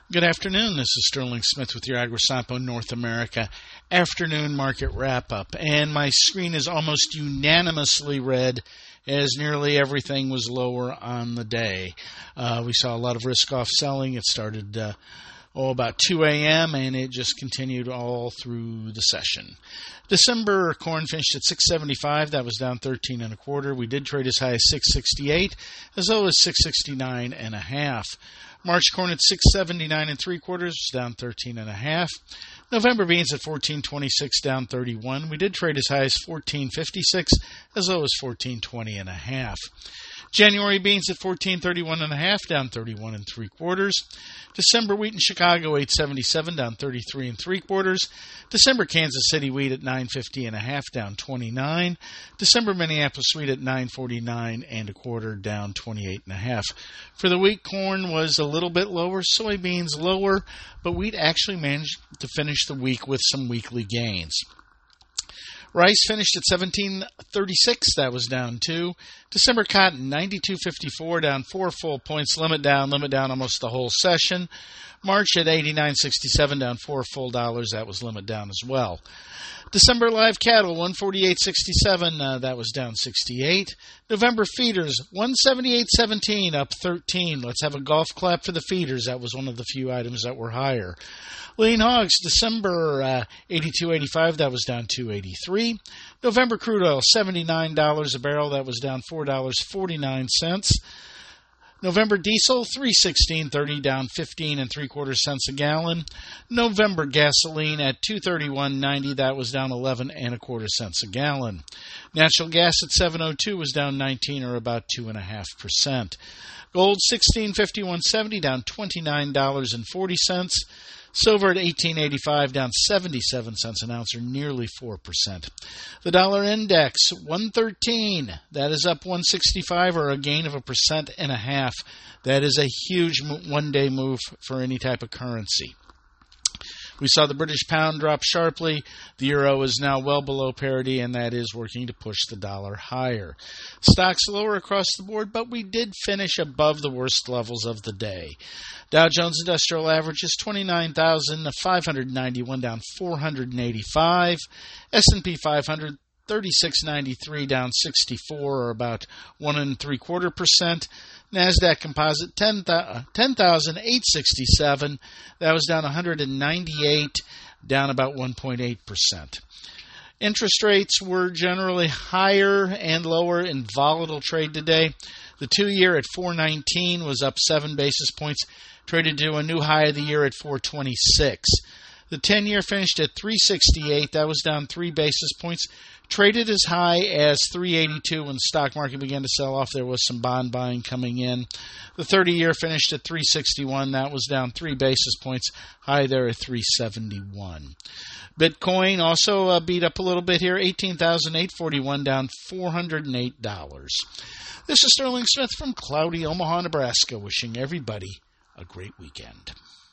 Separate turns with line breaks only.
Good afternoon. This is Sterling Smith with your Agrisampo North America afternoon market wrap-up. And my screen is almost unanimously red as nearly everything was lower on the day. We saw a lot of risk-off selling. It started about 2 a.m. and it just continued all through the session. December corn finished at $6.75. That was down 13 1/4. We did trade as high as $6.68, as low as $6.69 1/2. March corn at $6.79 3/4 was down 13 1/2. November beans at $14.26, down 31. We did trade as high as $14.56, as low as $14.20 1/2. January beans at $14.31 1/2, down 31 3/4. December wheat in Chicago $8.77, down 33 3/4. December Kansas City wheat at $9.50 1/2, down 29. December Minneapolis wheat at $9.49 1/4, down 28 1/2. For the week, corn was a little bit lower, soybeans lower, but wheat actually managed to finish the week with some weekly gains. Rice finished at $17.36. That was down 2. December cotton, $92.54, down 4 full points. Limit down almost the whole session. March at $89.67, down 4 full dollars. That was limit down as well. December live cattle, $148.67. That was down 68. November feeders, $178.17, up 13. Let's have a golf clap for the feeders. That was one of the few items that were higher. Lean hogs, December $82.85. That was down $2.83. November crude oil, $79 a barrel. That was down $4.49. November diesel, $3.16.30, down 15 3/4 cents a gallon. November gasoline at $2.31.90, that was down 11 1/4 cents a gallon. Natural gas at $7.02 was down 19, or about 2.5%. Gold $16.51.70, down $29.40. Silver at $18.85, down 77 cents an ounce, or nearly 4%. The dollar index, 113. That is up 165, or a gain of 1.5%. That is a huge one-day move for any type of currency. We saw the British pound drop sharply. The euro is now well below parity, and that is working to push the dollar higher. Stocks lower across the board, but we did finish above the worst levels of the day. Dow Jones Industrial Average is 29,591, down 485. S&P 500, 3693, down 64, or about 1 3/4%. NASDAQ Composite 10,867. That was down 198, down about 1.8%. Interest rates were generally higher and lower in volatile trade today. The 2-year at 4.19 was up 7 basis points, traded to a new high of the year at 4.26. The 10-year finished at 3.68. That was down 3 basis points. Traded as high as 3.82 when the stock market began to sell off. There was some bond buying coming in. The 30-year finished at 3.61. That was down 3 basis points. High there at 3.71. Bitcoin also beat up a little bit here. 18,841, down $408. This is Sterling Smith from cloudy Omaha, Nebraska, wishing everybody a great weekend.